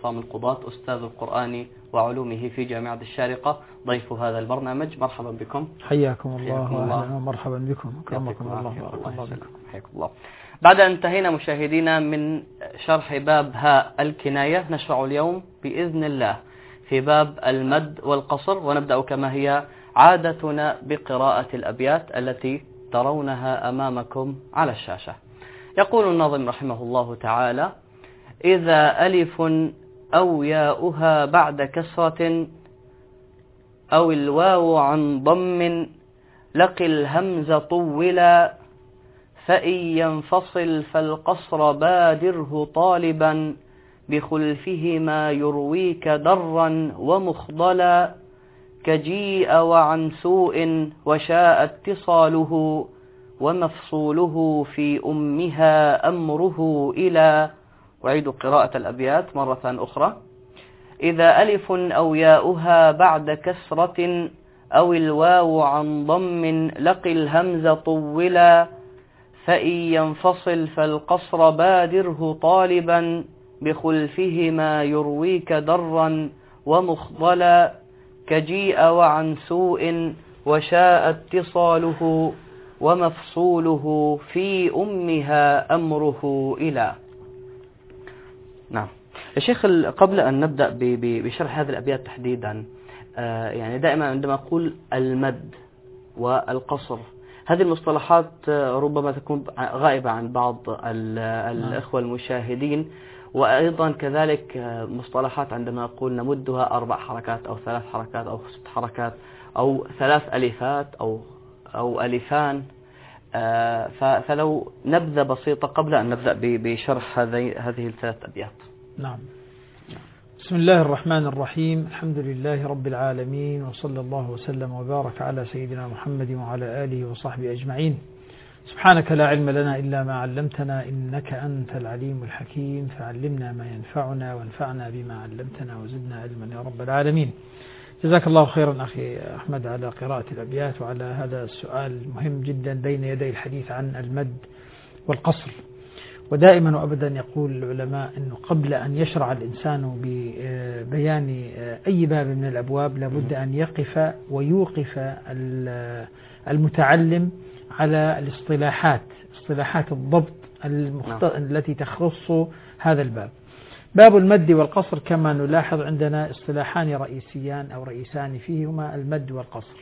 عصام القضاة أستاذ القرآن وعلومه في جامعة الشارقة ضيف هذا البرنامج. مرحبا بكم. حياكم الله وأهلا ومرحبا بكم. أكرمكم الله بكم. حياكم الله. بعد أن انتهينا مشاهدينا من شرح باب هاء الكناية، نشرع اليوم بإذن الله في باب المد والقصر، ونبدأ كما هي عادتنا بقراءة الأبيات التي ترونها أمامكم على الشاشة. يقول الناظم رحمه الله تعالى: إذا ألف أو ياؤها بعد كسرة أو الواو عن ضم لقي الهمز طولا، فإن ينفصل فالقصر بادره طالبا، بخلفهما يرويك درا ومخضلا، كجيء وعن سوء وشاء اتصاله، ومفصوله في أمها أمره إلى. أعيد قراءة الأبيات مرة أخرى: إذا ألف أو ياؤها بعد كسرة أو الواو عن ضم لقي الهمز طولا، فإن ينفصل فالقصر بادره طالبا، بخلفهما يرويك درا ومخضلا، كجيء وعن سوء وشاء اتصاله، ومفصوله في أمها أمره إلى. نعم يا شيخ، قبل أن نبدأ بشرح هذه الأبيات تحديدا، يعني دائما عندما أقول المد والقصر، هذه المصطلحات ربما تكون غائبة عن بعض الإخوة المشاهدين، وأيضا كذلك مصطلحات عندما أقول نمدها 4 حركات أو 3 حركات أو 6 حركات أو 3 ألفات أو ألفان. فلو نبذة بسيطة قبل أن نبدأ بشرح هذه ال3 أبيات. نعم. بسم الله الرحمن الرحيم، الحمد لله رب العالمين، وصلى الله وسلم وبارك على سيدنا محمد وعلى آله وصحبه أجمعين. سبحانك لا علم لنا إلا ما علمتنا، إنك أنت العليم الحكيم، فعلمنا ما ينفعنا وانفعنا بما علمتنا وزدنا علما يا رب العالمين. جزاك الله خيرا أخي أحمد على قراءة الأبيات وعلى هذا السؤال المهم جدا بين يدي الحديث عن المد والقصر. ودائما وأبدا يقول العلماء أنه قبل أن يشرع الإنسان ببيان أي باب من الأبواب لابد أن يقف ويوقف المتعلم على اصطلاحات الضبط التي تخص هذا الباب. باب المد والقصر كما نلاحظ عندنا اصطلاحان رئيسيان أو رئيسان فيه، هما المد والقصر.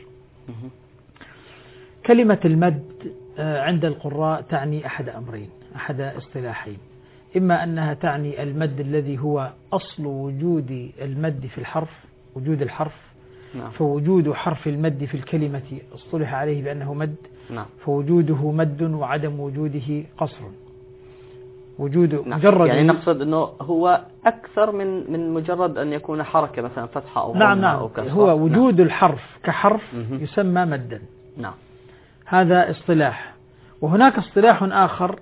كلمة المد عند القراء تعني أحد اصطلاحين: إما أنها تعني المد الذي هو أصل وجود المد في الحرف، وجود الحرف، فوجود حرف المد في الكلمة اصطلح عليه بأنه مد، فوجوده مد وعدم وجوده قصر. وجوده مجرد، يعني نقصد أنه هو أكثر من مجرد أن يكون حركة مثلا فتحة أو ضمة أو كسرة. هو وجود الحرف كحرف يسمى مدا. هذا اصطلاح. وهناك اصطلاح آخر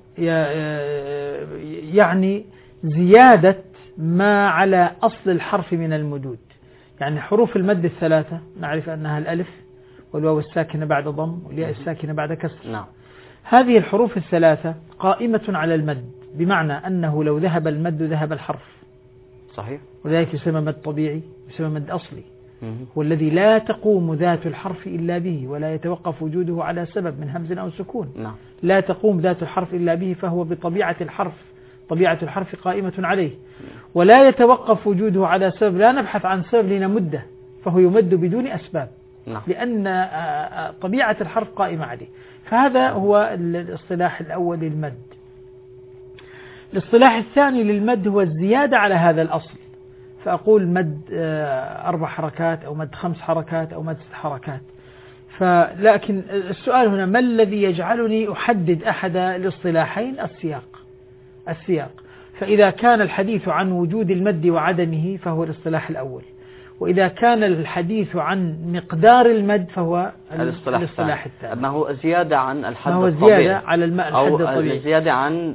يعني زيادة ما على أصل الحرف من المدود. يعني حروف المد ال3 نعرف أنها الألف والواو الساكنة بعد ضم والياء الساكنة بعد كسر. هذه الحروف ال3 قائمة على المد، بمعنى أنه لو ذهب المد ذهب الحرف. صحيح. وذلك يسمى مد طبيعي، يسمى مد أصلي، والذي لا تقوم ذات الحرف إلا به، ولا يتوقف وجوده على سبب من همز أو سكون. لا تقوم ذات الحرف إلا به، فهو بطبيعة الحرف، طبيعة الحرف قائمة عليه. ولا يتوقف وجوده على سبب، لا نبحث عن سبب لنمده، فهو يمد بدون أسباب، لأن طبيعة الحرف قائمة عليه. فهذا هو الاصطلاح الأول للمد. الاصطلاح الثاني للمد هو الزيادة على هذا الأصل، فأقول مد 4 حركات أو مد 5 حركات أو مد 6 حركات. لكن السؤال هنا: ما الذي يجعلني أحدد أحد الاصطلاحين؟ السياق. فإذا كان الحديث عن وجود المد وعدمه فهو الاصطلاح الأول، وإذا كان الحديث عن مقدار المد فهو الاصطلاح الثاني. أنه زيادة عن الحد الطبيعي، زيادة على الحد الطبيعي، أو زيادة عن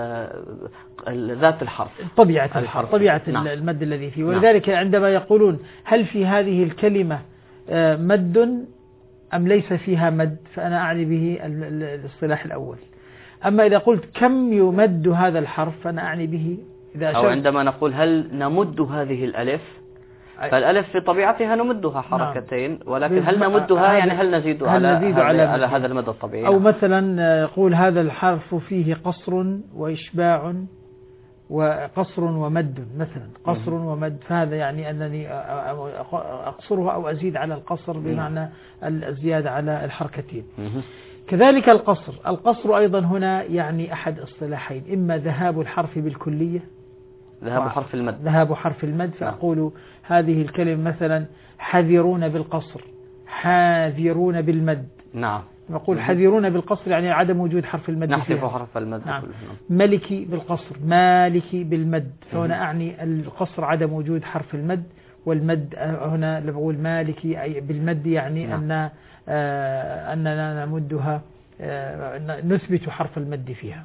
ذات الحرف، طبيعة المد الذي فيه. ولذلك عندما يقولون هل في هذه الكلمة مد أم ليس فيها مد، فأنا أعني به الاصطلاح الأول. أما إذا قلت كم يمد هذا الحرف فأنا أعني به أو عندما نقول هل نمد هذه الألف، فالألف في طبيعتها نمدها حركتين، ولكن هل نمدها يعني هل نزيد على هذا المد الطبيعي. أو مثلا يقول هذا الحرف فيه قصر وإشباع وقصر ومد، مثلا قصر ومد، فهذا يعني أنني أقصرها أو أزيد على القصر بمعنى الزيادة على الحركتين. كذلك القصر أيضا هنا يعني أحد اصطلاحين، إما ذهاب الحرف بالكلية، ذهاب حرف المد، فأقول هذه الكلمة مثلا حذرون بالقصر، حاذرون بالمد. نعم. نقول حذرون بالقصر يعني عدم وجود حرف المد، نحذف حرف المد. نعم. ملكي بالقصر، مالكي بالمد، فهنا أعني القصر عدم وجود حرف المد، والمد هنا لما أقول مالكي أي بالمد يعني نعم. أننا نمدها، نثبت حرف المد فيها.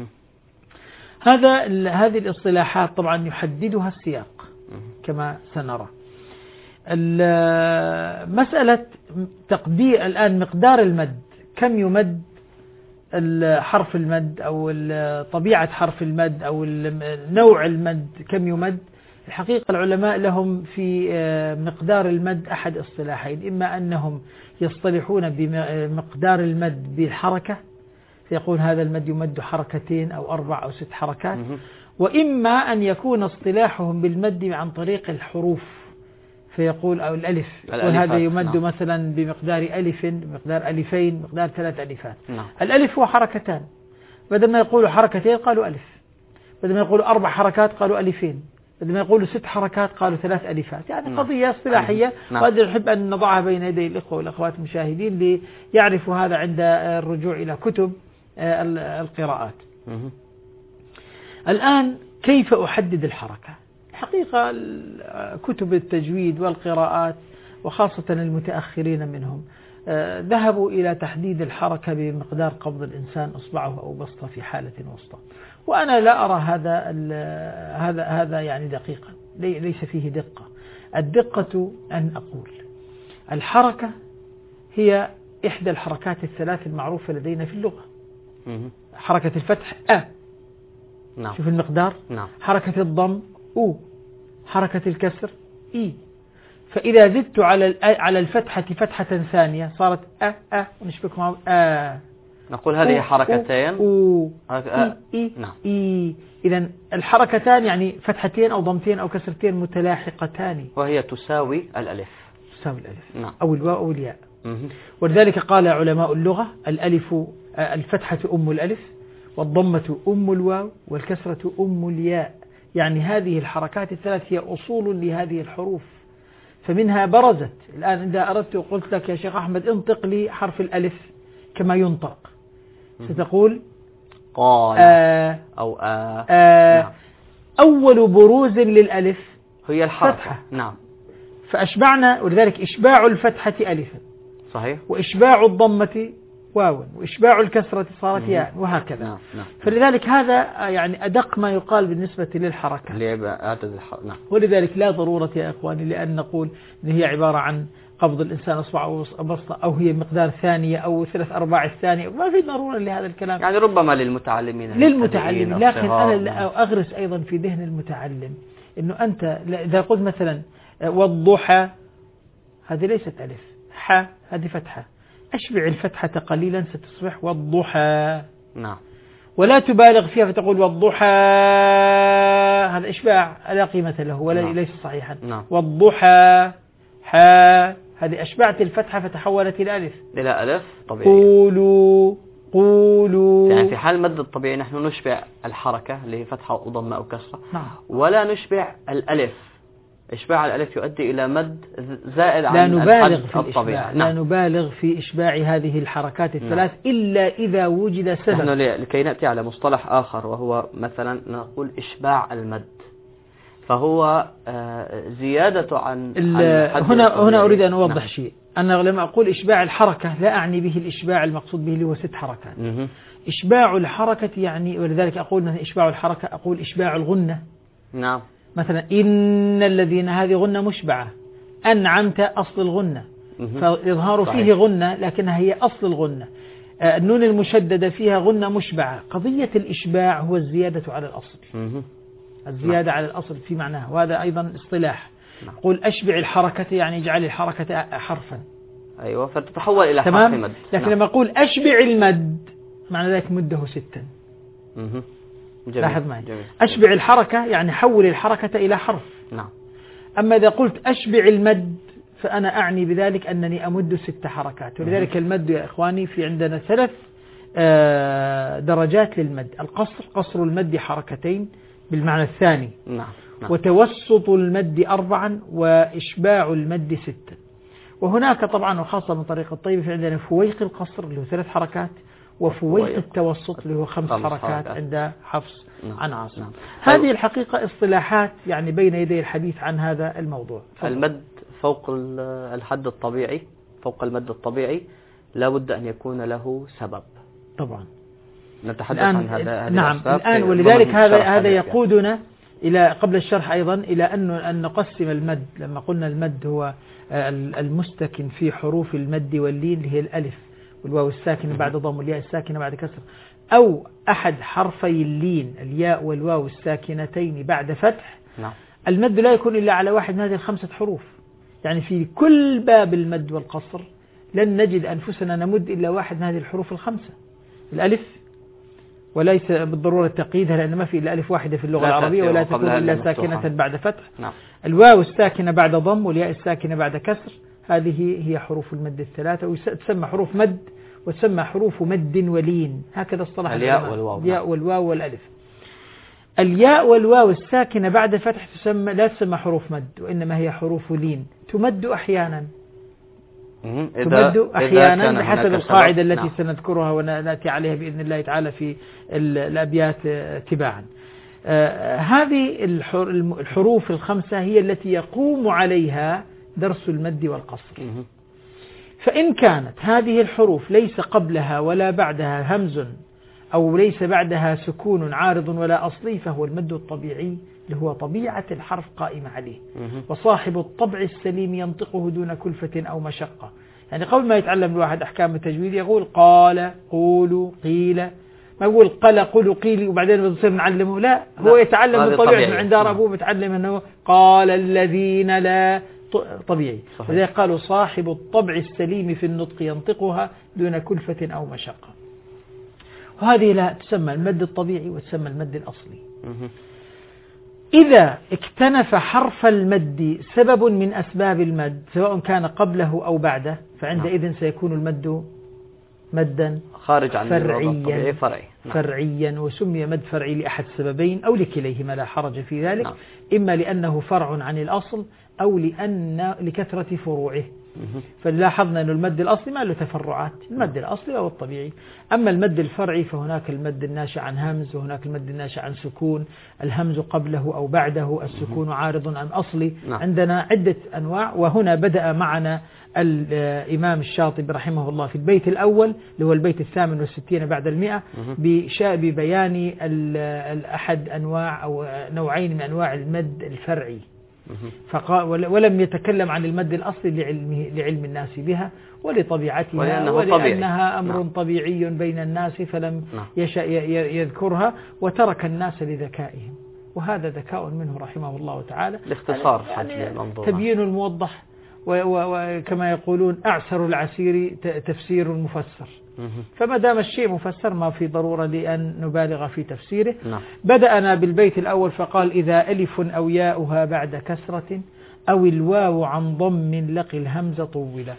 هذه الاصطلاحات طبعا يحددها السياق كما سنرى. مسألة تقدير الآن مقدار المد، كم يمد حرف المد أو طبيعة حرف المد أو نوع المد كم يمد. الحقيقة العلماء لهم في مقدار المد أحد اصطلاحين، إما أنهم يصطلحون بمقدار المد بالحركة، فيقول هذا المد يمد حركتين أو 4 أو 6 حركات، وإما أن يكون اصطلاحهم بالمد عن طريق الحروف، فيقول أو الألف، وهذا يمد نعم. مثلا بمقدار ألف، بمقدار ألفين، بمقدار 3 ألفات. نعم. الألف هو حركتان، بدل ما يقولوا حركتين قالوا ألف، بدل ما يقولوا 4 حركات قالوا ألفين، بدل ما يقولوا 6 حركات قالوا 3 ألفات. يعني نعم. قضية اصطلاحية، نعم. وهذا نحب أن نضعها بين يدي الإخوة والأخوات المشاهدين ليعرفوا هذا عند الرجوع إلى كتب القراءات. الآن كيف أحدد الحركة؟ حقيقة كتب التجويد والقراءات وخاصة المتأخرين منهم ذهبوا إلى تحديد الحركة بمقدار قبض الإنسان أصبعه أو بسطة في حالة وسطى، وأنا لا أرى هذا يعني دقيقا، ليس فيه دقة. الدقة أن أقول الحركة هي إحدى الحركات الثلاث المعروفة لدينا في اللغة. حركة الفتح نعم. شوف المقدار نعم. حركة الضم حركة الكسر فإذا زدت على الفتحة فتحة ثانية صارت ونشبك معه نقول هذه حركتين نعم. إذا الحركتان يعني فتحتين أو ضمتين أو كسرتين متلاحقتان، وهي تساوي الألف نعم. أو الواو أو الياء. ولذلك قال علماء اللغة الفتحة أم الألف، والضمة أم الواو، والكسرة أم الياء. يعني هذه الحركات الثلاث هي أصول لهذه الحروف، فمنها برزت. الآن إذا أردت وقلت لك يا شيخ أحمد انطق لي حرف الألف كما ينطق، ستقول قال أو نعم. أول بروز للألف هي الحركة فتحة. نعم. فأشبعنا، ولذلك إشباع الفتحة ألفا صحيح، وإشباع الضمة واو، وإشباع الكسرة صارت ياء، وهكذا. نعم. فلذلك هذا يعني أدق ما يقال بالنسبة للحركة. نعم. ولذلك لا ضرورة يا إخواني لأن نقول إن هي عبارة عن قبض الإنسان أصبع أو بسطة، أو هي مقدار ثانية أو 3/4 الثانية، ما في ضرورة لهذا الكلام. يعني ربما للمتعلمين لكن أنا لا أغرس أيضا في ذهن المتعلم إنه أنت إذا قلت مثلا والضحى، هذه ليست ألف، هذه فتحة، أشبع الفتحة قليلا ستصبح والضحى نعم. ولا تبالغ فيها فتقول والضحى، هذا إشباع لا قيمة له ولا نعم. ليس صحيحا. نعم. والضحى هذه أشبعت الفتحة فتحولت إلى ألف طبيعي. قولوا يعني في حال المد الطبيعي نحن نشبع الحركة اللي هي فتحة أو ضمة أو كسرة نعم. ولا نشبع الألف. إشباع الألف يؤدي إلى مد زائد عن الحد الطبيعي. لا نبالغ في إشباع هذه الحركات الثلاث إلا إذا وجد سبب. نحن لكي نأتي على مصطلح آخر وهو مثلا نقول إشباع المد، فهو زيادة عن هنا أريد أن أوضح شيء. أنا لما أقول إشباع الحركة لا أعني به الإشباع المقصود به اللي هو 6 حركات. إشباع الحركة يعني، ولذلك أقول مثلا إشباع الحركة، أقول إشباع الغنة. نعم. مثلا إن الذين، هذه غنة مشبعة. أنعمت أصل الغنة، فإظهار فيه غنة لكنها هي أصل الغنة. النون المشددة فيها غنة مشبعة. قضية الإشباع هو الزيادة على الأصل. الزيادة على الأصل في معناها، وهذا أيضا اصطلاح. قل أشبع الحركة يعني اجعل الحركة حرفا. أيوة، فتتحول إلى حرف مد. لكن لما أقول أشبع المد معنى ذلك مده 6. لاحظ معي، أشبع الحركة يعني حول الحركة إلى حرف. نعم. أما إذا قلت أشبع المد فأنا أعني بذلك أنني أمد 6 حركات. ولذلك المد يا إخواني في عندنا 3 درجات للمد. القصر، قصر المد حركتين بالمعنى الثاني. نعم. وتوسط المد 4، وإشباع المد 6. وهناك طبعا وخاصة من طريق الطيب في عندنا فويق القصر اللي هو 3 حركات، وفويق التوسط اللي هو 5 حركات عند حفص عن عاصم. هذه الحقيقة اصطلاحات يعني بين يدي الحديث عن هذا الموضوع. المد فوق الحد الطبيعي، فوق المد الطبيعي لا بد أن يكون له سبب. طبعا نتحدث عن هذا. نعم الآن، ولذلك هذا يقودنا إلى قبل الشرح أيضا إلى أن نقسم المد. لما قلنا المد هو المستكن في حروف المد واللين اللي هي الألف والواو الساكنة بعد ضم والياء الساكنة بعد كسر، أو أحد حرفي اللين الياء والواو الساكنتين بعد فتح. نعم. المد لا يكون إلا على واحد من هذه ال5 حروف. يعني في كل باب المد والقصر لن نجد أنفسنا نمد إلا واحد من هذه الحروف ال5. الألف، وليس بالضرورة تقييدها لأن ما في إلا ألف واحدة في اللغة العربية ولا تكون إلا ساكنة بعد فتح. نعم. الواو الساكنة بعد ضم والياء الساكنة بعد كسر، هذه هي حروف المد ال3، وتسمى حروف مد وتسمى حروف مد ولين. هكذا اصطلح الياء والواو. الياء والواو والألف. الياء والواو الساكنة بعد فتح لا تسمى حروف مد، وإنما هي حروف لين. تمد أحيانا، تمد أحيانا بحسب القاعدة التي سنذكرها ونأتي عليها بإذن الله تعالى في الأبيات تباعا. هذه الحروف ال5 هي التي يقوم عليها درس المد والقصر. فإن كانت هذه الحروف ليس قبلها ولا بعدها همز أو ليس بعدها سكون عارض ولا أصلي، فهو المد الطبيعي اللي هو طبيعة الحرف قائمة عليه. وصاحب الطبع السليم ينطقه دون كلفة أو مشقة. يعني قبل ما يتعلم الواحد أحكام التجويد يقول قال، قولوا، قيل، ما يقول قال، قولوا، قيل وبعدين بنصير نعلمه. لا، هو يتعلم بالطبيعة من عند أبوه، متعلم أنه قال الذين لا طبيعي. لذلك قالوا صاحب الطبع السليم في النطق ينطقها دون كلفة أو مشقة. وهذه لا تسمى المد الطبيعي وتسمى المد الأصلي. إذا اكتنف حرف المد سبب من أسباب المد سواء كان قبله أو بعده، فعندئذ سيكون المد مدا خارج عن فرعيا. فرعي. فرعيا، وسمي مد فرعي لأحد سببين أو لكليهما لا حرج في ذلك. إما لأنه فرع عن الأصل أو لكثرة فروعه. فلاحظنا أن المد الأصلي ما له تفرعات، المد الأصلي أو الطبيعي. أما المد الفرعي فهناك المد الناشئ عن همز، وهناك المد الناشئ عن سكون، الهمز قبله أو بعده، السكون عارض عن أصلي. عندنا عدة أنواع. وهنا بدأ معنا الإمام الشاطبي رحمه الله في البيت الأول اللي هو البيت 68 بعد 100 ببيان أحد أنواع أو نوعين من أنواع المد الفرعي. ولم يتكلم عن المد الأصلي لعلم الناس بها ولطبيعتها ولأنها أمر طبيعي بين الناس، فلم يشأ يذكرها وترك الناس لذكائهم. وهذا ذكاء منه رحمه الله تعالى. الاختصار يعني تبيين الموضح، وكما يقولون أعسر العسير تفسير المفسر. فما دام الشيء مفسر ما في ضرورة لأن نبالغ في تفسيره. بدأنا بالبيت الأول فقال إذا ألف أو ياؤها بعد كسرة أو الواو عن ضم لقي الهمزة طولة.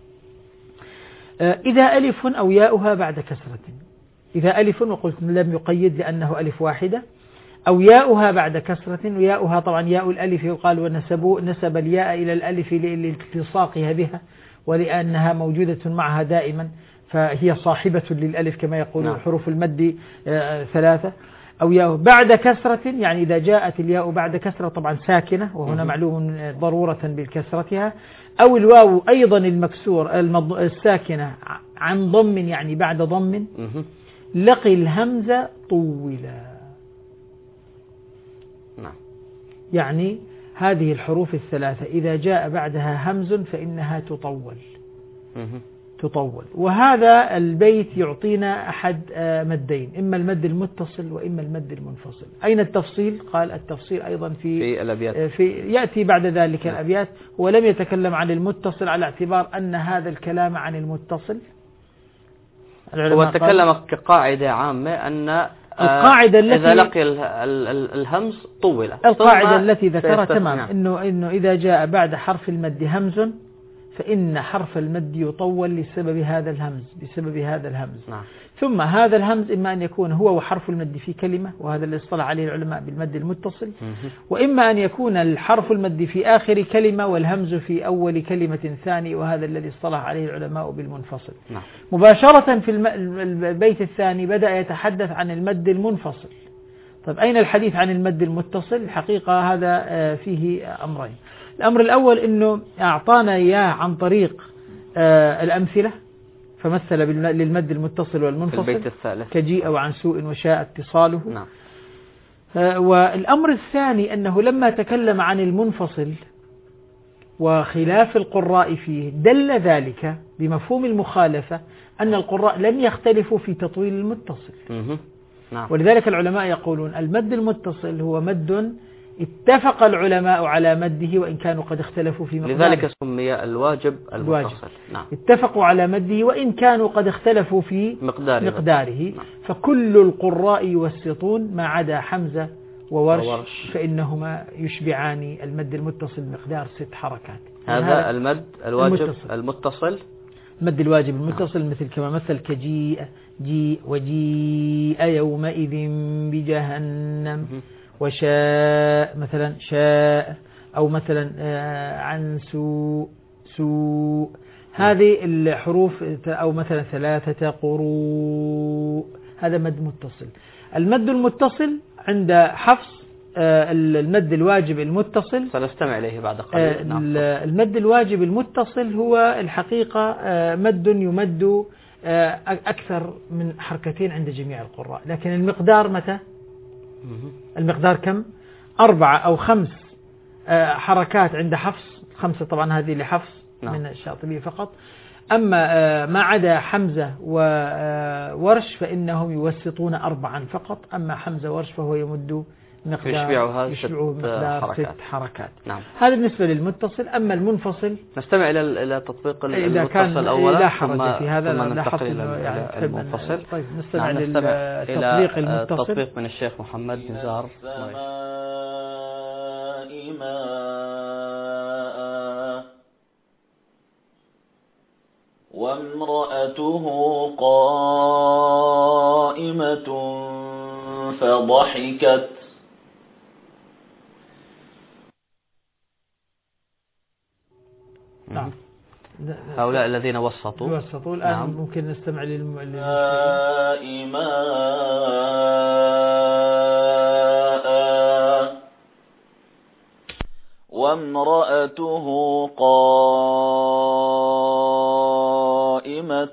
إذا ألف أو ياؤها بعد كسرة، إذا ألف وقلت لم يقيد لأنه ألف واحدة، أو ياؤها بعد كسرة، وياؤها طبعا ياء الألف يقال ونسب الياء إلى الألف لالتصاقها بها ولأنها موجودة معها دائما، فهي صاحبة للألف كما يقولون حروف المد 3. أو ياء بعد كسرة، يعني إذا جاءت الياء بعد كسرة طبعا ساكنة، وهنا معلوم ضرورة بالكسرتها. أو الواو أيضا المكسور الساكنة عن ضم، يعني بعد ضم لقي الهمزة طولا. يعني هذه الحروف 3 إذا جاء بعدها همز فإنها تطول. تطول. وهذا البيت يعطينا أحد مدين، إما المد المتصل وإما المد المنفصل. أين التفصيل؟ قال التفصيل أيضا في الأبيات، يأتي بعد ذلك الأبيات. ولم يتكلم عن المتصل على اعتبار أن هذا الكلام عن المتصل هو تكلم كقاعدة عامة أن القاعدة التي إذا لقي الهمز طول. القاعدة التي ذكرها تمام إنه إذا جاء بعد حرف المد همز فإن حرف المد يطول بسبب هذا الهمز. نعم. ثم هذا الهمز إما أن يكون هو وحرف المد في كلمة، وهذا اللي اصطلح عليه العلماء بالمد المتصل، وإما أن يكون الحرف المد في آخر كلمة والهمز في أول كلمة ثاني، وهذا الذي اصطلح عليه العلماء بالمنفصل. نعم. مباشرة في البيت الثاني بدأ يتحدث عن المد المنفصل. طيب أين الحديث عن المد المتصل؟ الحقيقة هذا فيه أمرين. الأمر الأول أنه أعطانا إياه عن طريق الأمثلة، فمثل للمد المتصل والمنفصل في البيت الثالث كجيء وعن سوء وشاء اتصاله. نعم. والأمر الثاني أنه لما تكلم عن المنفصل وخلاف القراء فيه دل ذلك بمفهوم المخالفة أن القراء لم يختلفوا في تطويل المتصل. نعم. ولذلك العلماء يقولون المد المتصل هو مد اتفق العلماء على مده وإن كانوا قد اختلفوا في مقداره، لذلك سمي الواجب المتصل. نعم. اتفقوا على مده وإن كانوا قد اختلفوا في مقداره. نعم. فكل القراء يوسطون ما عدا حمزة وورش فإنهما يشبعان المد المتصل مقدار 6 حركات. هذا المد الواجب المتصل. المد الواجب المتصل مثل كما مثل كجيء جيء وجيء يومئذ بجهنم وشاء مثلا شاء، أو مثلا عن سوء هذه الحروف، أو مثلا 3 قروء، هذا مد متصل. المد المتصل عند حفص المد الواجب المتصل سنستمع إليه بعد قليل. المد الواجب المتصل هو الحقيقة مد يمد أكثر من حركتين عند جميع القراء، لكن المقدار متى؟ المقدار كم؟ 4 أو 5 حركات عند حفص، 5 طبعا هذه لحفص من الشاطبي فقط. أما ما عدا حمزة وورش فإنهم يوسطون 4 فقط. أما حمزة وورش فهو يمد مقدار يشبعه مقدار 6 حركات. نعم. هذا بالنسبة للمتصل. أما المنفصل نستمع إلى تطبيق المتصل أولا لا حرج في هذا، ثم ننتقل إلى المنفصل. طيب نستمع للتطبيق المتصل. التطبيق من الشيخ محمد نزار. وامرأته قائمة فضحكت. نعم. هؤلاء الذين وسطوا الآن. نعم. ممكن نستمع وامرأته قائمة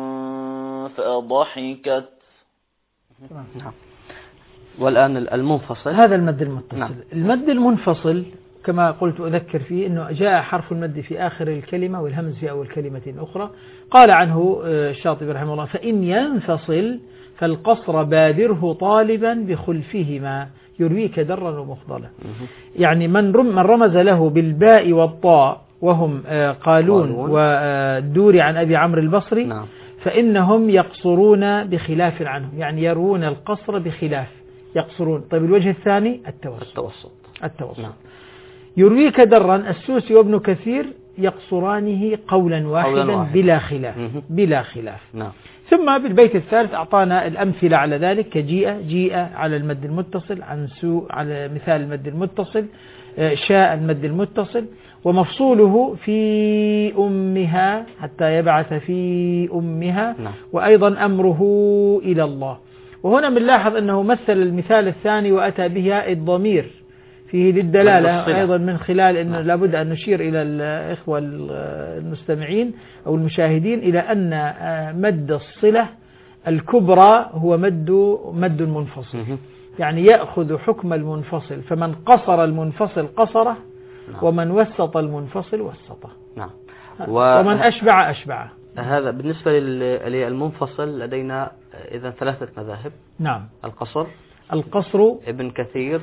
فضحكت. نعم. والآن المنفصل، هذا المد المتصل. نعم. المد المنفصل كما قلت أذكر فيه أنه جاء حرف المد في آخر الكلمة والهمز في أول كلمة أخرى. قال عنه الشاطبي رحمه الله: فإن ينفصل فالقصر بادره طالبا بخلفهما يرويك درا ومفضلا. يعني من رمز له بالباء والطاء وهم قالون والدوري عن أبي عمرو البصري. نعم. فإنهم يقصرون بخلاف عنهم، يعني يروون القصر بخلاف يقصرون. طيب الوجه الثاني التوسط. نعم. يرويك درا السوسي وابن كثير يقصرانه قولا واحدا بلا خلاف. نعم. ثم بالبيت الثالث أعطانا الأمثلة على ذلك كجيء على المد المتصل، عن سوء على مثال المد المتصل، شاء المد المتصل، ومفصوله في أمها حتى يبعث في أمها. نعم. وأيضا أمره إلى الله. وهنا بنلاحظ أنه مثل المثال الثاني وأتى بها الضمير فيه للدلالة أيضا، من خلال أنه لابد أن نشير إلى الإخوة المستمعين أو المشاهدين إلى أن مد الصلة الكبرى هو مد منفصل، يعني يأخذ حكم المنفصل، فمن قصر المنفصل قصره، ومن وسط المنفصل وسطه، نعم. ومن أشبع. هذا بالنسبة للمنفصل لدينا إذا 3 مذاهب. نعم. القصر ابن كثير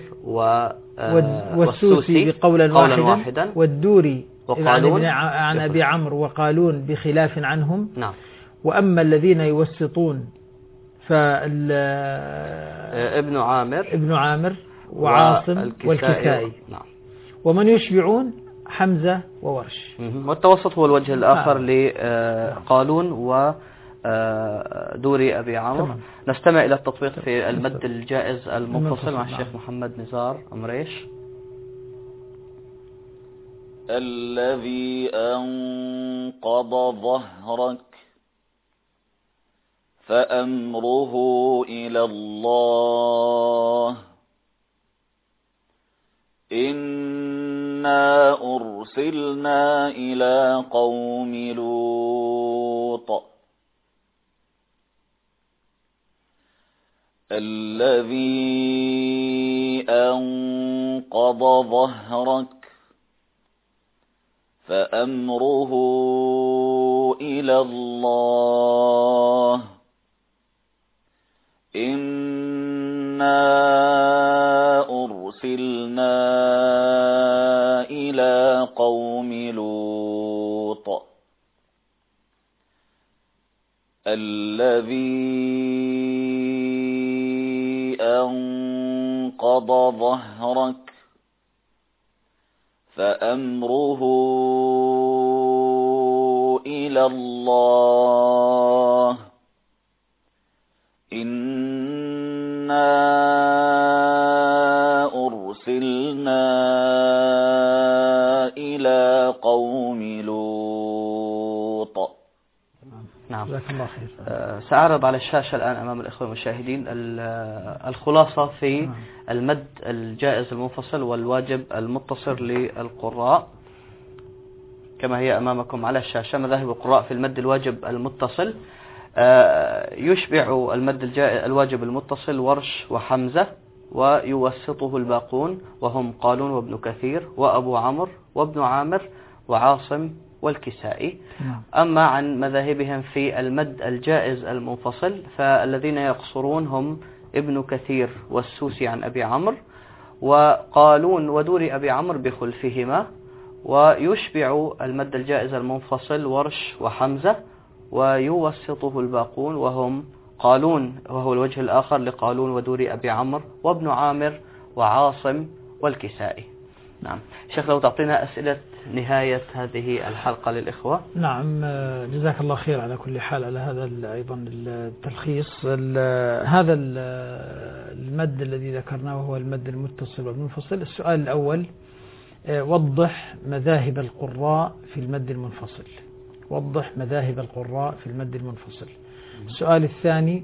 والسوسي بقولا واحدا والدوري عن أبي عمرو وقالون بخلاف عنهم. نعم. وأما الذين يوسطون ابن عامر وعاصم والكسائي. نعم. ومن يشبعون حمزة وورش. والتوسط هو الوجه الآخر لقالون ودوري أبي عمرو. نستمع إلى التطبيق في المد الجائز المنفصل مع الشيخ محمد نزار أمريش. الذي أنقض ظهرك فأمره إلى الله إنا أرسلنا إلى قوم لوط الذي أنقض ظهرك فأمره إلى الله إنا أرسلنا إلى قوم لوط الذي أنقض ظهرك فأمره إلى الله إنا أرسلنا إلى قوم لوط. نعم. سأعرض على الشاشة الآن أمام الإخوة المشاهدين الخلاصة في المد الجائز المنفصل والواجب المتصل للقراء كما هي أمامكم على الشاشة. مذاهب القراء في المد الواجب المتصل: يشبع المد الواجب المتصل ورش وحمزة، ويوسطه الباقون وهم قالون وابن كثير وأبو عمرو وابن عامر وعاصم والكسائي. أما عن مذاهبهم في المد الجائز المنفصل فالذين يقصرون هم ابن كثير والسوسي عن أبي عمرو وقالون ودوري أبي عمرو بخلفهما، ويشبع المد الجائز المنفصل ورش وحمزة، ويوسطه الباقون وهم قالون وهو الوجه الآخر لقالون ودوري أبي عمرو وابن عامر وعاصم والكسائي. نعم شيخ، لو تعطينا أسئلة نهاية هذه الحلقة للإخوة. نعم جزاك الله خير على كل حال على هذا أيضا التلخيص. هذا المد الذي ذكرناه هو المد المتصل والمنفصل. السؤال الأول: وضح مذاهب القراء في المد المنفصل. وضح مذاهب القراء في المد المنفصل. السؤال الثاني: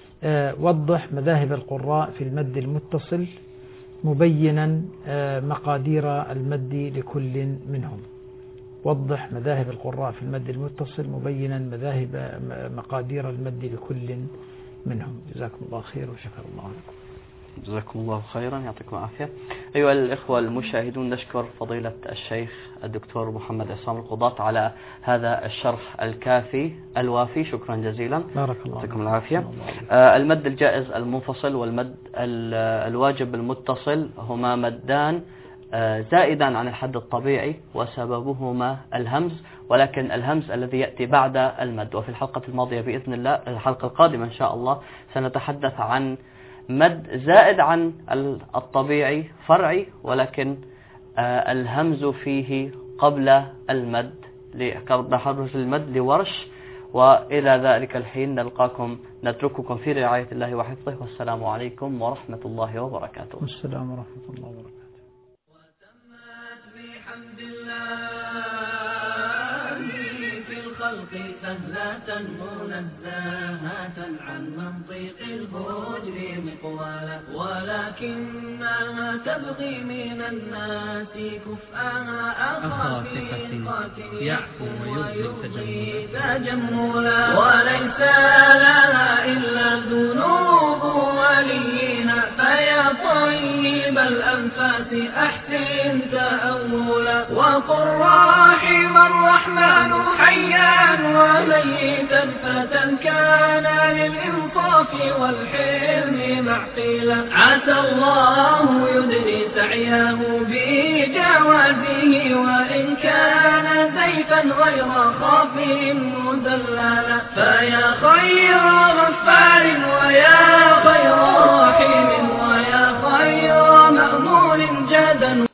وضح مذاهب القراء في المد المتصل مبينا مقادير المد لكل منهم. وضح مذاهب القراء في المد المتصل مبينا مقادير المد لكل منهم. جزاكم الله خير وشكر الله لكم. جزاكم الله خيرا، يعطيكم العافية. أيها الإخوة المشاهدون، نشكر فضيلة الشيخ الدكتور محمد عصام القضاة على هذا الشرح الكافي الوافي. شكرا جزيلا، بارك الله، يعطيكم العافية. المد الجائز المنفصل والمد الواجب المتصل هما مدان زائدا عن الحد الطبيعي، وسببهما الهمز، ولكن الهمز الذي يأتي بعد المد. وفي الحلقة الماضية بإذن الله، الحلقة القادمة إن شاء الله، سنتحدث عن مد زائد عن الطبيعي فرعي، ولكن الهمز فيه قبل المد لحرف المد لورش. وإلى ذلك الحين نلقاكم، نترككم في رعاية الله وحفظه، والسلام عليكم ورحمة الله وبركاته. السلام ورحمة الله وبركاته. وتمت بحمد الله في الخلق سهلة منزهة عن منطق الفجر مقوالا، ولكنها تبغي من الناس كفءها أخا ثقة يعفو ويبغي تجملا، وليس لها إلا ذنوب وليها، فيا طيب الأنفاس أحسن تأولا، وقل رحم الرحمن حيا وميتا فتى كان للإنصاف والحلم معقلا عسى الله يدري سعيه بجوازه وإن كان زيفا غير خاف مدللا فيا خير